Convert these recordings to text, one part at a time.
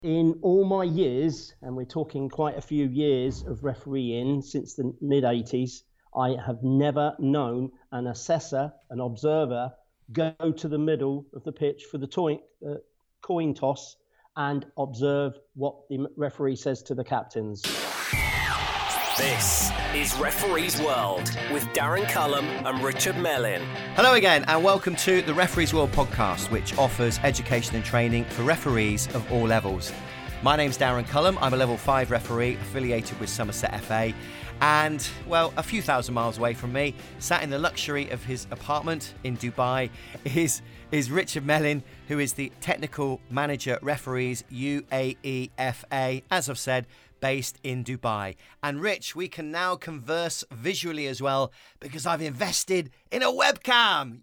In all my years, and we're talking quite a few years of refereeing since the mid-80s, I have never known an assessor, an observer, go to the middle of the pitch for the coin toss and observe what the referee says to the captains. This is Referee's World with Darren Cullum and Richard Mellin. Hello again and welcome to the Referee's World podcast, which offers education and training for referees of all levels. My name's Darren Cullum. I'm a level 5 referee affiliated with Somerset FA and, well, a few thousand miles away from me, sat in the luxury of his apartment in Dubai, is Richard Mellin, who is the Technical Manager Referees UAEFA, as I've said, based in Dubai. And Rich, we can now converse visually as well because I've invested in a webcam.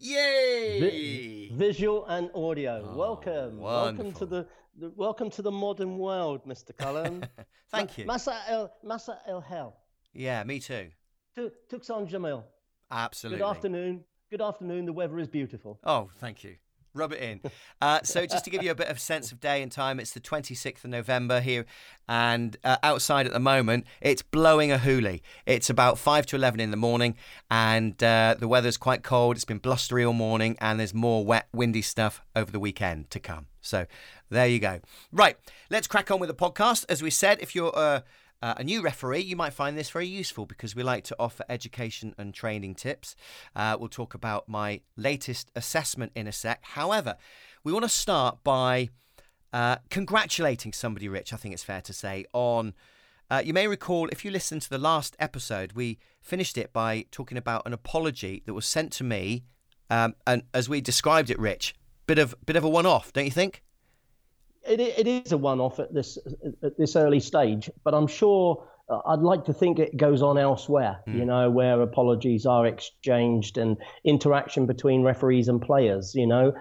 Yay! Visual and audio. Oh, welcome. Wonderful. Welcome to the modern world, Mr. Cullum. Thank you. Masa El Hel. Yeah, me too. Tuxan Jamil. Absolutely. Good afternoon. The weather is beautiful. Oh, thank you. Rub it in. So just to give you a bit of sense of day and time, it's the 26th of November here, and outside at the moment, it's blowing a hoolie. It's about 5 to 11 in the morning, and the weather's quite cold. It's been blustery all morning, and there's more wet, windy stuff over the weekend to come. So there you go. Right, let's crack on with the podcast. As we said, if you're a new referee, you might find this very useful because we like to offer education and training tips. We'll talk about my latest assessment in a sec. However, we want to start by congratulating somebody, Rich, I think it's fair to say, on... you may recall, if you listened to the last episode, we finished it by talking about an apology that was sent to me. And as we described it, Rich, bit of a one-off, don't you think? It is a one-off at this early stage, but I'm sure I'd like to think it goes on elsewhere, where apologies are exchanged and interaction between referees and players,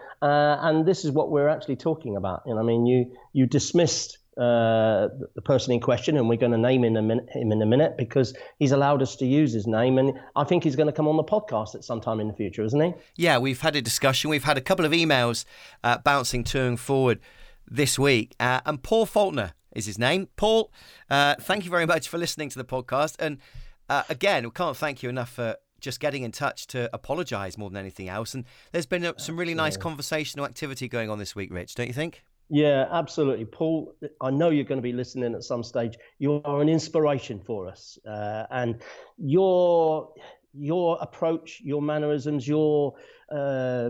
and this is what we're actually talking about. You dismissed the person in question, and we're going to name him in a minute because he's allowed us to use his name, and I think he's going to come on the podcast at some time in the future, isn't he? Yeah, we've had a discussion. We've had a couple of emails bouncing to and forward this week, and Paul Faulkner is his name. Paul, thank you very much for listening to the podcast, and again, we can't thank you enough for just getting in touch to apologise more than anything else, and there's been some really nice conversational activity going on this week, Rich, don't you think? Yeah, absolutely. Paul, I know you're going to be listening at some stage. You are an inspiration for us, and your approach, your mannerisms, I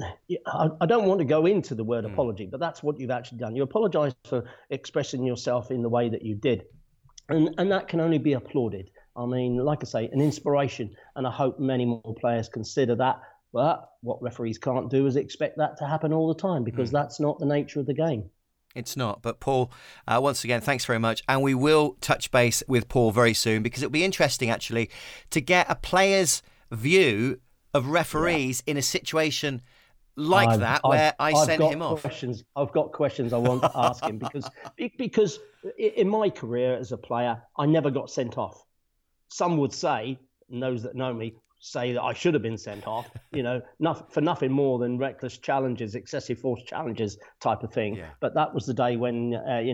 don't want to go into the word apology, but that's what you've actually done. You apologise for expressing yourself in the way that you did. And that can only be applauded. I mean, like I say, an inspiration, and I hope many more players consider that. But what referees can't do is expect that to happen all the time, because that's not the nature of the game. It's not. But Paul, once again, thanks very much. And we will touch base with Paul very soon, because it'll be interesting, actually, to get a player's view of referees in a situation like where I sent him off. I've got questions I want to ask him because in my career as a player, I never got sent off. Some would say, and those that know me, say that I should have been sent off, for nothing more than reckless challenges, excessive force challenges type of thing. Yeah. But that was the day when,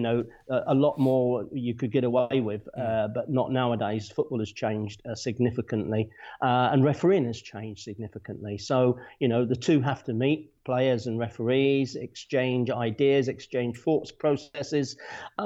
a lot more you could get away with, but not nowadays. Football has changed significantly, and refereeing has changed significantly. So, the two have to meet, players and referees, exchange ideas, exchange thoughts processes,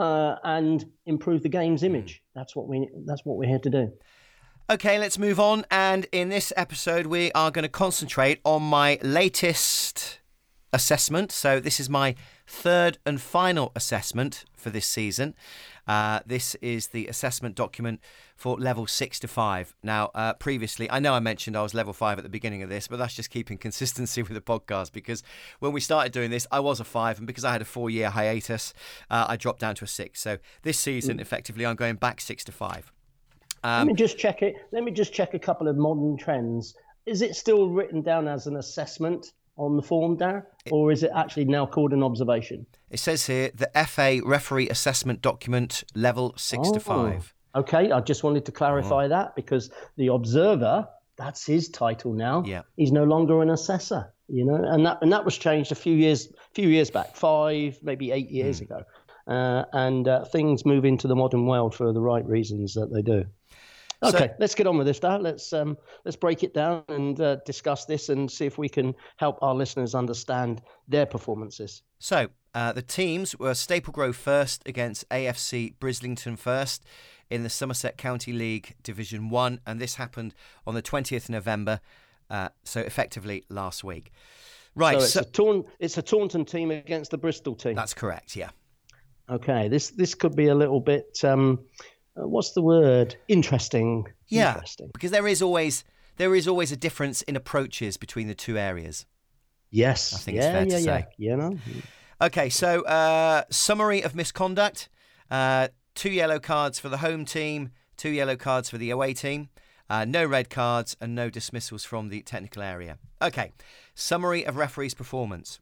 and improve the game's image. That's what we're here to do. Okay, let's move on. And in this episode, we are going to concentrate on my latest assessment. So this is my third and final assessment for this season. This is the assessment document for level 6 to 5. Now, previously, I know I mentioned I was level 5 at the beginning of this, but that's just keeping consistency with the podcast, because when we started doing this, I was a 5, and because I had a 4-year hiatus, I dropped down to a 6. So this season, effectively, I'm going back 6 to 5. Let me just check it. Let me just check a couple of modern trends. Is it still written down as an assessment on the form, Darren, or is it actually now called an observation? It says here, the FA referee assessment document, level 6 to 5. Okay, I just wanted to clarify that, because the observer, that's his title now. Yeah. He's no longer an assessor, and that was changed a few years back, 5, maybe 8 years ago. and things move into the modern world for the right reasons that they do. Okay, let's get on with this now. Let's break it down and discuss this and see if we can help our listeners understand their performances. So the teams were Staple Grove first against AFC Brislington first in the Somerset County League Division 1, and this happened on the 20th November, so effectively last week. Right. So it's a Taunton team against the Bristol team. That's correct, yeah. Okay, this could be a little bit, what's the word? Interesting. Yeah, Interesting. Because there is always a difference in approaches between the two areas. Yes. I think it's fair to say. Yeah. Okay, so summary of misconduct. 2 yellow cards for the home team, 2 yellow cards for the away team, no red cards and no dismissals from the technical area. Okay, summary of referee's performance.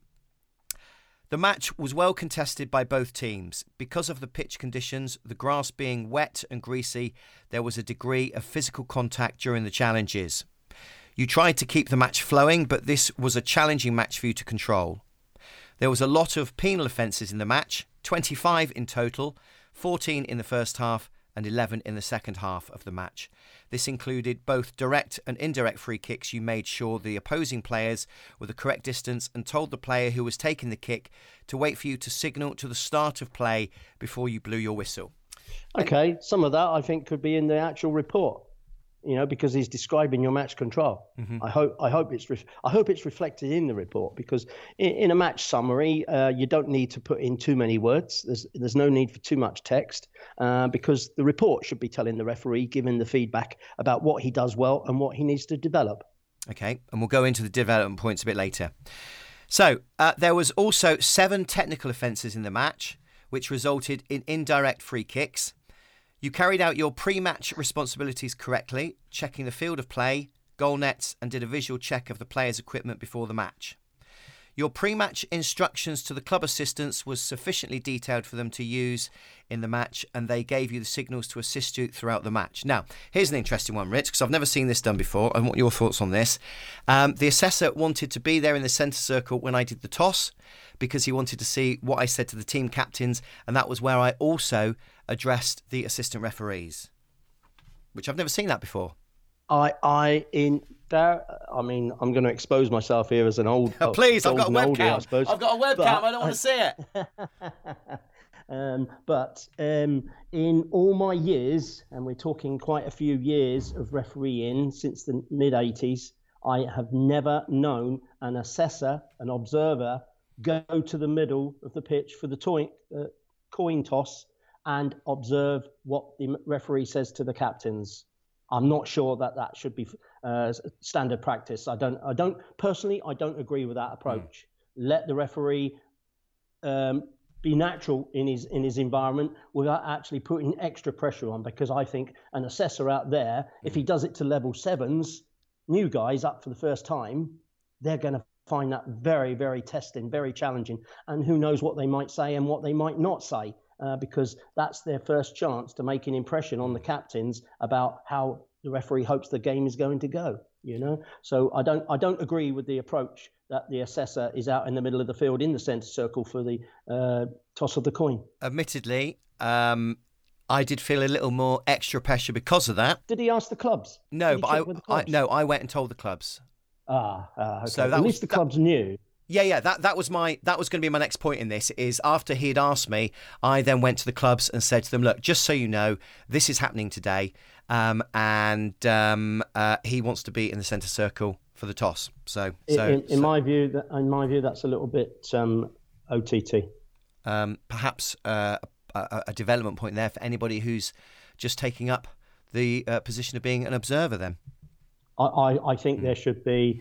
The match was well contested by both teams. Because of the pitch conditions, the grass being wet and greasy, there was a degree of physical contact during the challenges. You tried to keep the match flowing, but this was a challenging match for you to control. There was a lot of penal offences in the match, 25 in total, 14 in the first half and 11 in the second half of the match. This included both direct and indirect free kicks. You made sure the opposing players were the correct distance and told the player who was taking the kick to wait for you to signal to the start of play before you blew your whistle. Okay, some of that I think could be in the actual report, because he's describing your match control. Mm-hmm. I hope it's reflected in the report, because in a match summary, you don't need to put in too many words. There's no need for too much text, because the report should be telling the referee, giving the feedback about what he does well and what he needs to develop. Okay, and we'll go into the development points a bit later. So there was also 7 technical offences in the match, which resulted in indirect free kicks. You carried out your pre-match responsibilities correctly, checking the field of play, goal nets, and did a visual check of the players' equipment before the match. Your pre-match instructions to the club assistants was sufficiently detailed for them to use in the match, and they gave you the signals to assist you throughout the match. Now, here's an interesting one, Rich, because I've never seen this done before. I want your thoughts on this. The assessor wanted to be there in the centre circle when I did the toss, because he wanted to see what I said to the team captains, and that was where I also addressed the assistant referees, which I've never seen that before. I'm going to expose myself here as an old. Please, I've got a webcam. I've got a webcam. I don't want to see it. But in all my years, and we're talking quite a few years of refereeing since the mid-'80s, I have never known an assessor, an observer, go to the middle of the pitch for the coin toss and observe what the referee says to the captains. I'm not sure that should be standard practice. I don't personally agree with that approach. Let the referee be natural in his environment without actually putting extra pressure on, because I think an assessor out there, if he does it to level 7s, new guys up for the first time, they're going to find that very, very testing, very challenging, and who knows what they might say and what they might not say. Because that's their first chance to make an impression on the captains about how the referee hopes the game is going to go. So I don't agree with the approach that the assessor is out in the middle of the field in the centre circle for the toss of the coin. Admittedly, I did feel a little more extra pressure because of that. Did he ask the clubs? No, but I went and told the clubs. Okay. So at least the clubs knew. Yeah. That was going to be my next point in this. Is after he had asked me, I then went to the clubs and said to them, "Look, just so you know, this is happening today, and he wants to be in the centre circle for the toss." In my view, that's a little bit OTT. Perhaps a development point there for anybody who's just taking up the position of being an observer. Then. I think there should be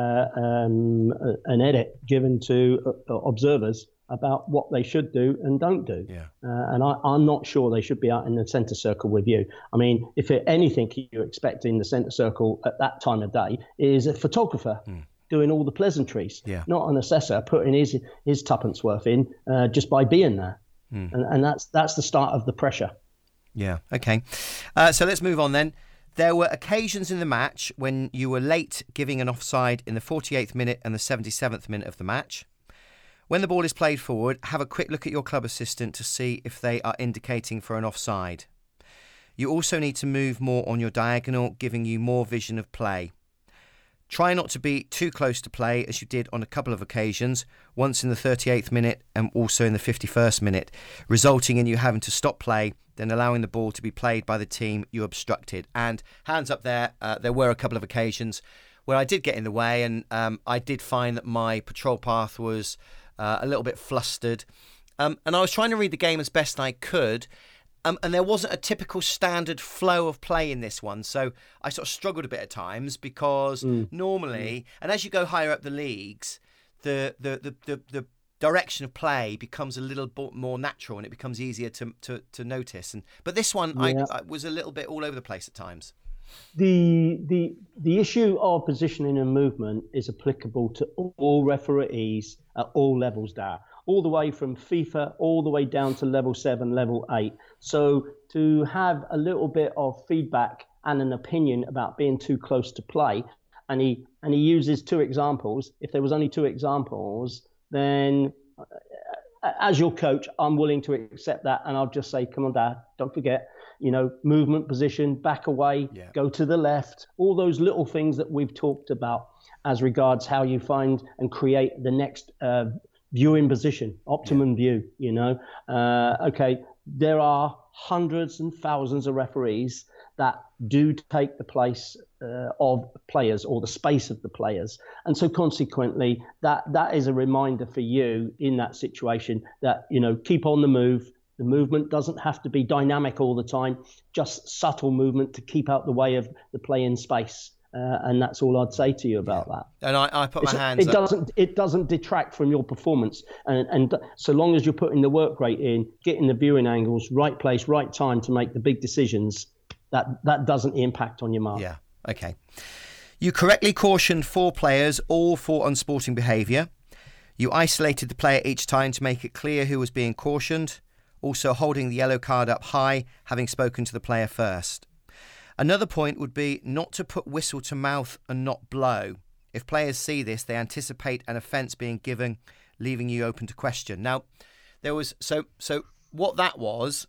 an edit given to observers about what they should do and don't do. Yeah. And I'm not sure they should be out in the centre circle with you. I mean, if anything you expect in the centre circle at that time of day is a photographer doing all the pleasantries, not an assessor putting his tuppence worth in just by being there. And that's the start of the pressure. Yeah, okay. So let's move on then. There were occasions in the match when you were late giving an offside in the 48th minute and the 77th minute of the match. When the ball is played forward, have a quick look at your club assistant to see if they are indicating for an offside. You also need to move more on your diagonal, giving you more vision of play. Try not to be too close to play, as you did on a couple of occasions, once in the 38th minute and also in the 51st minute, resulting in you having to stop play, then allowing the ball to be played by the team you obstructed. And hands up there, there were a couple of occasions where I did get in the way, and I did find that my patrol path was a little bit flustered. And I was trying to read the game as best I could, and there wasn't a typical standard flow of play in this one. So I sort of struggled a bit at times because normally, and as you go higher up the leagues, the direction of play becomes a little bit more natural and it becomes easier to notice. But this one, I was a little bit all over the place at times. The issue of positioning and movement is applicable to all referees at all levels there, all the way from FIFA all the way down to level 7, level 8. So to have a little bit of feedback and an opinion about being too close to play, and he uses 2 examples. If there was only 2 examples, then as your coach, I'm willing to accept that, and I'll just say, come on, Dad, don't forget, movement, position, back away, go to the left, all those little things that we've talked about as regards how you find and create the next viewing position, optimum view, Okay, there are hundreds and thousands of referees that do take the place of players or the space of the players. And so consequently, that is a reminder for you in that situation that, keep on the move. The movement doesn't have to be dynamic all the time, just subtle movement to keep out the way of the play in space. And that's all I'd say to you about that. And I put my hands up. It doesn't detract from your performance. And so long as you're putting the work rate in, getting the viewing angles, right place, right time to make the big decisions, that doesn't impact on your mark. Yeah, okay. You correctly cautioned 4 players, all for unsporting behaviour. You isolated the player each time to make it clear who was being cautioned, also holding the yellow card up high, having spoken to the player first. Another point would be not to put whistle to mouth and not blow. If players see this, they anticipate an offence being given, leaving you open to question. Now, there was so what that was,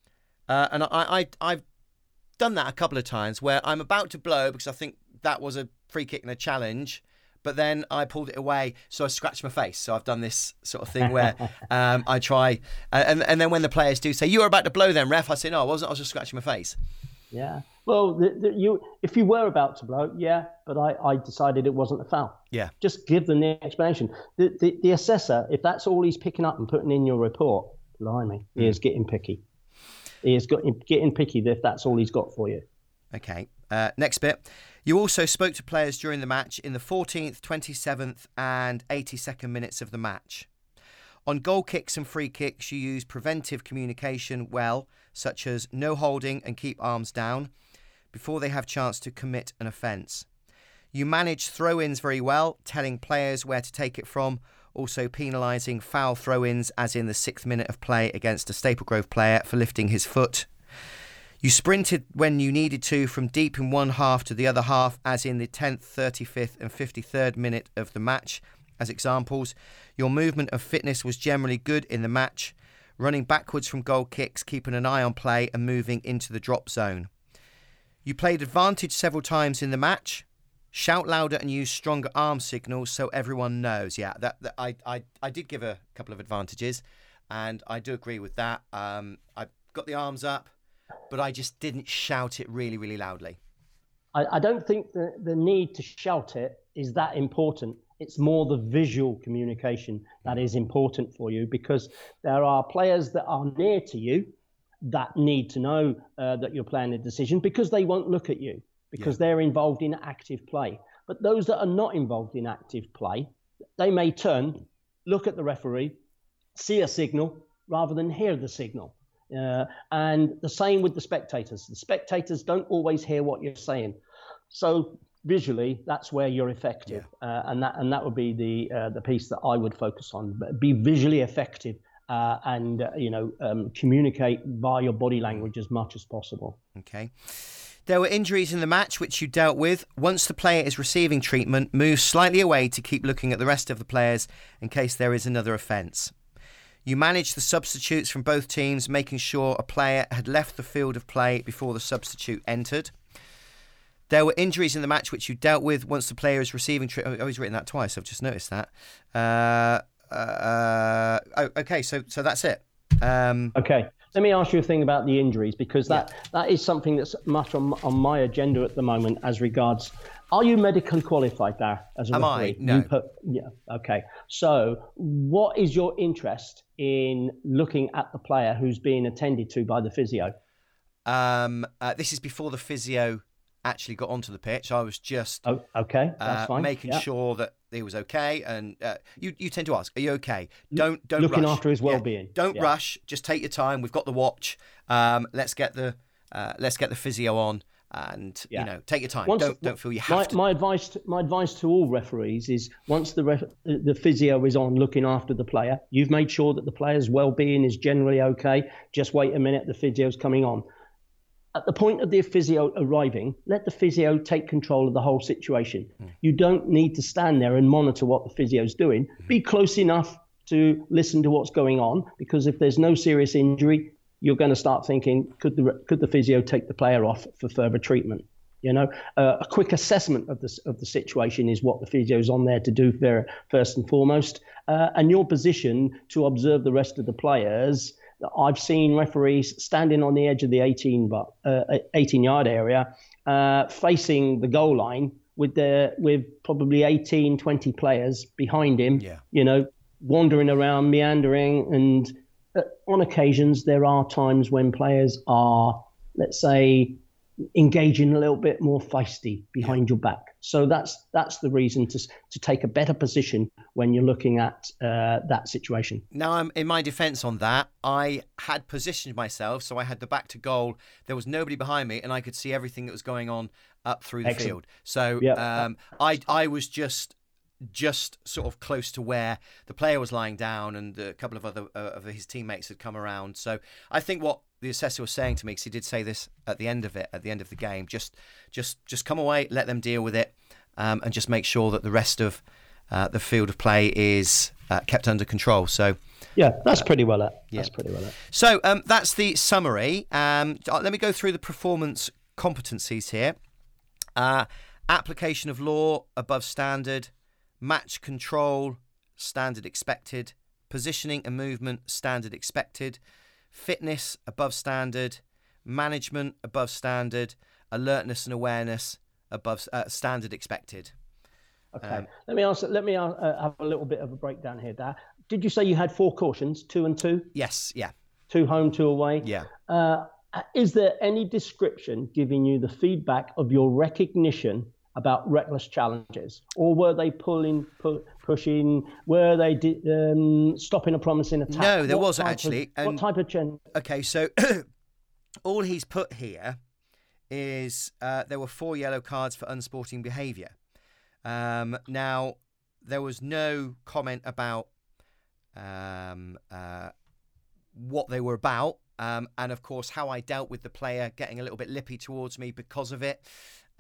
and I've done that a couple of times where I'm about to blow because I think that was a free kick and a challenge, but then I pulled it away, so I scratched my face. So I've done this sort of thing where I try, and then when the players do say, "You were about to blow then, ref," I say, "No, I wasn't. I was just scratching my face." Yeah. Well, if you were about to blow, yeah, but I decided it wasn't a foul. Yeah. Just give them the explanation. The assessor, if that's all he's picking up and putting in your report, blimey, he is getting picky. He is getting picky if that's all he's got for you. Okay. Next bit. You also spoke to players during the match in the 14th, 27th and 82nd minutes of the match. On goal kicks and free kicks, you use preventive communication well, such as no holding and keep arms down, before they have chance to commit an offence. You manage throw-ins very well, telling players where to take it from, also penalising foul throw-ins, as in the 6th minute of play against a Staple Grove player for lifting his foot. You sprinted when you needed to from deep in one half to the other half, as in the 10th, 35th and 53rd minute of the match, as examples. Your movement and fitness was generally good in the match, running backwards from goal kicks, keeping an eye on play and moving into the drop zone. You played advantage several times in the match. Shout louder and use stronger arm signals so everyone knows. Yeah, that I did give a couple of advantages, and I do agree with that. I got the arms up, but I just didn't shout it really, really loudly. I don't think the need to shout it is that important. It's more the visual communication that is important for you, because there are players that are near to you that need to know that you're playing a decision, because they won't look at you, because they're involved in active play. But those that are not involved in active play, they may turn, look at the referee, see a signal rather than hear the signal. And the same with the spectators. The spectators don't always hear what you're saying. So visually, that's where you're effective. And that would be the piece that I would focus on. Be visually effective and communicate via your body language as much as possible. Okay. There were injuries in the match which you dealt with. Once the player is receiving treatment, move slightly away to keep looking at the rest of the players in case there is another offence. You managed the substitutes from both teams, making sure a player had left the field of play before the substitute entered. There were injuries in the match which you dealt with. Once the player is receiving treatment... Oh, he's written that twice. I've just noticed that. Okay, so that's it. Okay. Let me ask you a thing about the injuries, because that is something that's much on my agenda at the moment as regards... Are you medically qualified there as a referee? Am I? No. Okay. So what is your interest in looking at the player who's being attended to by the physio? This is before the physio actually got onto the pitch. I was just okay. That's fine. making sure that he was okay. And you tend to ask, are you okay? Don't looking rush. after his well-being. Don't rush. Just take your time. We've got the watch. Let's get the physio on, and take your time. Don't feel you have to. My advice to all referees is, once the physio is on looking after the player, you've made sure that the player's well-being is generally okay. Just wait a minute. The physio's coming on. At the point of the physio arriving, let the physio take control of the whole situation. You don't need to stand there and monitor what the physio's doing. Be close enough to listen to what's going on, because if there's no serious injury, you're going to start thinking, could the physio take the player off for further treatment? A quick assessment of the situation is what the physio's on there to do first and foremost. And your position to observe the rest of the players. I've seen referees standing on the edge of the 18-yard area, facing the goal line with probably 18, 20 players behind him, wandering around, meandering. And on occasions, there are times when players are, let's say, engaging a little bit more feisty behind your back. So that's the reason to take a better position when you're looking at that situation. Now, in my defence on that, I had positioned myself so I had the back to goal. There was nobody behind me, and I could see everything that was going on up through the field. So I was just sort of close to where the player was lying down, and a couple of other of his teammates had come around. So I think what the assessor was saying to me, because he did say this at the end of the game, just come away, let them deal with it, and just make sure that the rest of the field of play is kept under control. So that's pretty well it. That's pretty well it. So that's the summary. Let me go through the performance competencies here. Application of law, above standard. Match control, standard expected. Positioning and movement, standard expected. Fitness, above standard. Management, above standard. Alertness and awareness, above standard expected. Okay. Let me have a little bit of a breakdown here, Dar. Did you say you had 4 cautions, 2 and 2? Yes. Yeah. 2 home, 2 away. Yeah. Is there any description giving you the feedback of your recognition about reckless challenges, or were they pushing? Were they stopping a promising attack? No, there wasn't actually. What type of change? Okay, so all he's put here is there were 4 yellow cards for unsporting behaviour. Now, there was no comment about what they were about, and of course how I dealt with the player getting a little bit lippy towards me because of it.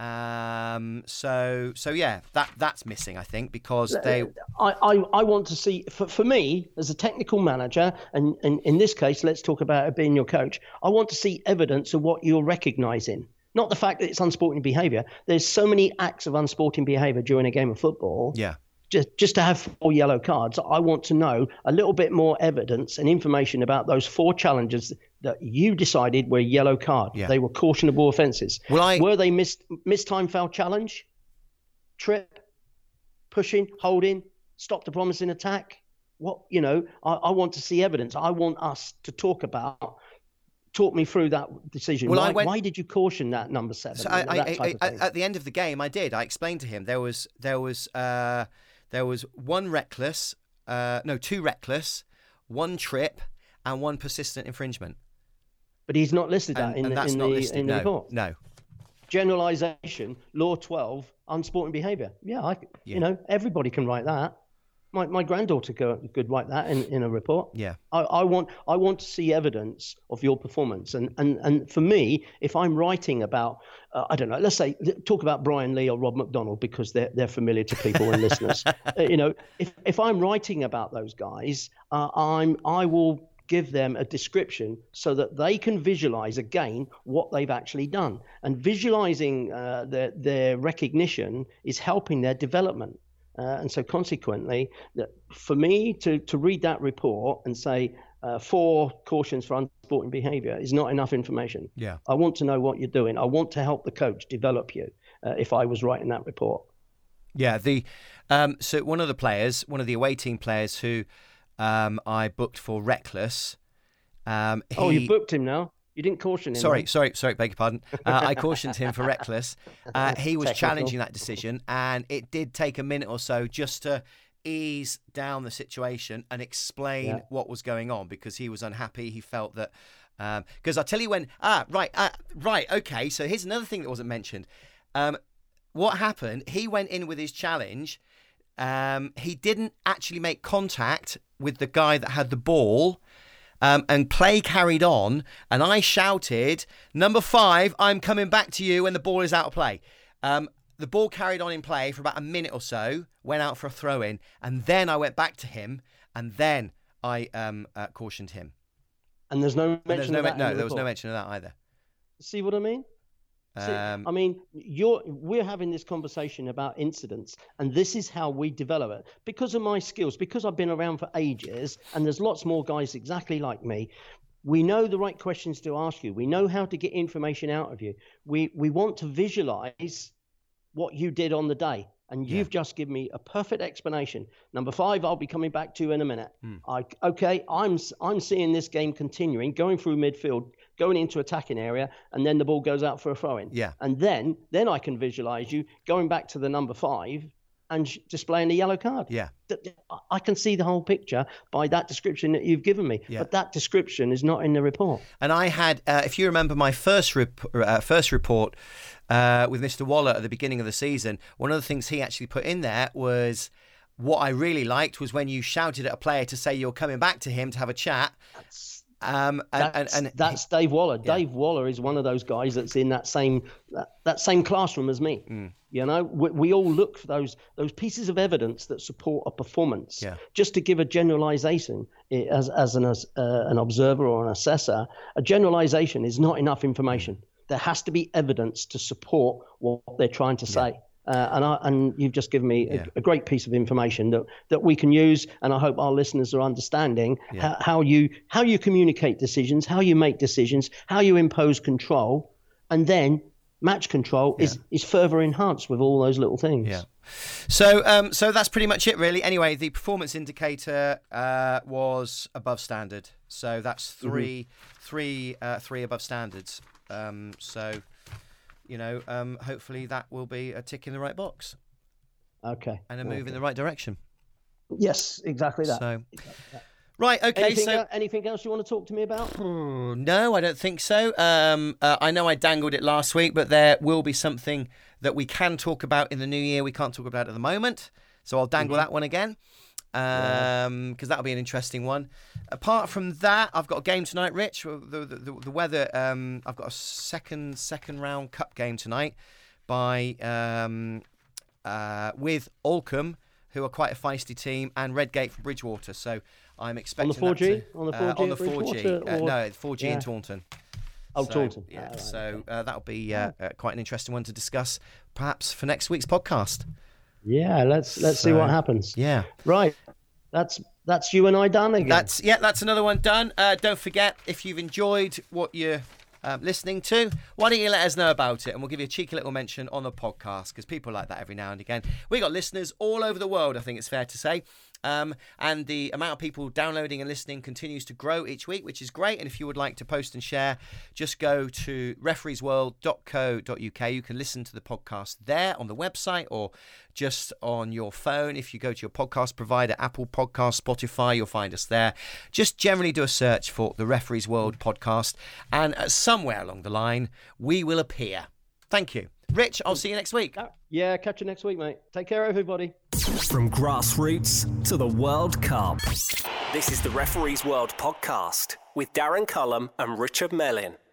So yeah, that's missing, I think, because they. I want to see, for me as a technical manager, and in this case, let's talk about it being your coach. I want to see evidence of what you're recognising, not the fact that it's unsporting behaviour. There's so many acts of unsporting behaviour during a game of football. Yeah. Just to have 4 yellow cards, I want to know a little bit more evidence and information about those 4 challenges that you decided were yellow card. Yeah. They were cautionable offences. Were they missed time foul challenge, trip, pushing, holding, stop the promising attack? I want to see evidence. I want us to talk me through that decision. Why did you caution that number 7? So at the end of the game, I did. I explained to him there was 1 reckless, 2 reckless, 1 trip, and 1 persistent infringement. But he's not listed that in the report. No. Generalisation, law 12, unsporting behaviour. Yeah, everybody can write that. My granddaughter could write that in a report. Yeah. I want to see evidence of your performance. And for me, if I'm writing about, I don't know, let's say, talk about Brian Lee or Rob McDonald, because they're familiar to people and listeners. If I'm writing about those guys, I will give them a description so that they can visualize again what they've actually done. And visualizing their recognition is helping their development. And so consequently, for me to read that report and say 4 cautions for unsporting behavior is not enough information. Yeah. I want to know what you're doing. I want to help the coach develop you if I was writing that report. Yeah. So one of the away team players who I booked for Reckless. You booked him now? You didn't caution him. Sorry, beg your pardon. I cautioned him for Reckless. He was challenging that decision, and it did take a minute or so just to ease down the situation and explain what was going on, because he was unhappy. He felt that because I'll tell you when. Right. Okay. So here's another thing that wasn't mentioned. What happened? He went in with his challenge. He didn't actually make contact with the guy that had the ball. And play carried on, and I shouted, "Number 5, I'm coming back to you when the ball is out of play." The ball carried on in play for about a minute or so, went out for a throw-in, and then I went back to him, and then I cautioned him. And there's no mention of that? No, there was no mention of that either. See what I mean? We're having this conversation about incidents, and this is how we develop it. Because of my skills, because I've been around for ages, and there's lots more guys exactly like me, we know the right questions to ask you. We know how to get information out of you. We want to visualize what you did on the day. And you've just given me a perfect explanation. Number 5, I'll be coming back to you in a minute. I'm seeing this game continuing, going through midfield, going into attacking area, and then the ball goes out for a throw-in. Yeah. And then I can visualize you going back to the number 5 and displaying the yellow card. Yeah. I can see the whole picture by that description that you've given me. Yeah. But that description is not in the report. And I had, if you remember my first report with Mr. Waller at the beginning of the season, one of the things he actually put in there was, what I really liked was when you shouted at a player to say you're coming back to him to have a chat. That's Dave Waller. Yeah. Dave Waller is one of those guys that's in that same classroom as me. You know, we all look for those pieces of evidence that support a performance. Yeah. Just to give a generalization, as an observer or an assessor, a generalization is not enough information. There has to be evidence to support what they're trying to say. And you've just given me a great piece of information that we can use, and I hope our listeners are understanding how you communicate decisions, how you make decisions, how you impose control, and then match control is further enhanced with all those little things. Yeah. So that's pretty much it, really. Anyway, the performance indicator was above standard, so that's three above standards. Hopefully that will be a tick in the right box. Okay. And a move in the right direction. Yes, exactly that. So, right, okay. Anything else you want to talk to me about? No, I don't think so. I know I dangled it last week, but there will be something that we can talk about in the new year. We can't talk about it at the moment, so I'll dangle that one again. Because that'll be an interesting one. Apart from that, I've got a game tonight, Rich. The weather. I've got a second round cup game tonight by with Oldcombe, who are quite a feisty team, and Redgate from Bridgewater. So I'm expecting on the 4G. On the 4G. No, 4G in Taunton. Oh, Taunton. Yeah. That'll be quite an interesting one to discuss, perhaps for next week's podcast. Yeah, let's see what happens. Yeah. Right. That's you and I done again. That's another one done. Don't forget, if you've enjoyed what you're listening to, why don't you let us know about it, and we'll give you a cheeky little mention on the podcast, because people like that every now and again. We got listeners all over the world, I think it's fair to say. And the amount of people downloading and listening continues to grow each week, which is great. And if you would like to post and share, just go to refereesworld.co.uk. You can listen to the podcast there on the website, or just on your phone. If you go to your podcast provider, Apple Podcasts, Spotify, you'll find us there. Just generally do a search for the Referees World podcast, and somewhere along the line we will appear. Thank you. Rich, I'll see you next week. Yeah, catch you next week, mate. Take care, everybody. From grassroots to the World Cup. This is the Referees World podcast with Darren Cullum and Richard Mellin.